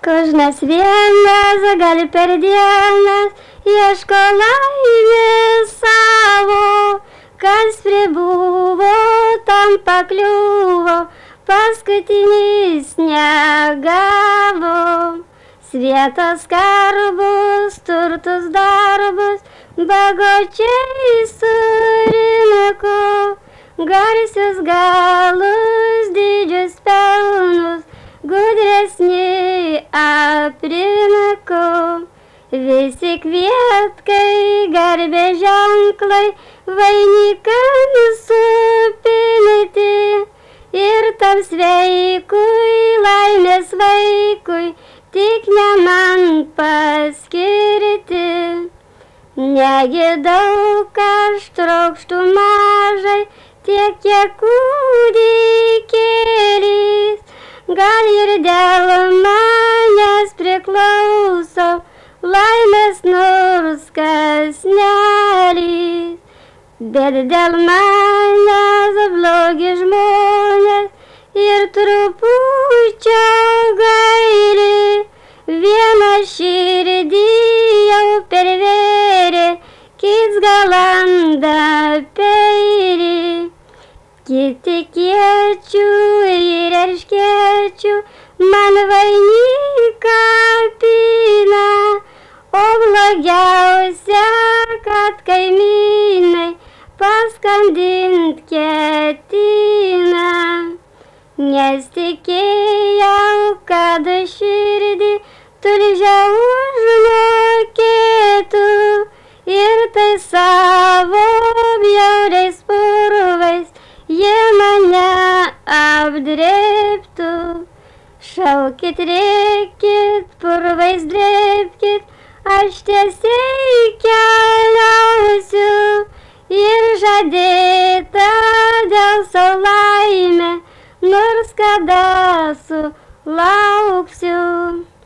Kožnas vienas gali per dienas ieško laimės savo, kas pribuvo, tam pakliuvo, paskutinis negavo. Svietos skarbus, turtus darbus, bagočiai surinko, garsius galus, didžius pelnus, gudresni aprinko. Visi kvietkai, garbės ženklai, vainikai supilti, ir tam sveikui, laimės vaikui, tik ne man paskirti. Negi daug aš trokštu mažai, tiek kiek kūdikėlis, gal ir dėl manęs priklauso laimės nors kąsnelis, bet dėl manęs blogi žmonės ir trupučio gaili. Vieną širdį jau pervėrė, kits galanda peilį. Kiti kiečių ir erškėčių man vainiką pina, o blogiausia, kad kaimynai paskandint ketina. Nes tikėjau, kad širdį tulžiau užmokėtų, ir tai savo bjauriais purvais jie mane apdrėbtų. Šaukit, rėkit, purvais drėbkit, aš tiesiai keliausiu, ir žadėta dėl savo laimę, nors kada sulauksiu.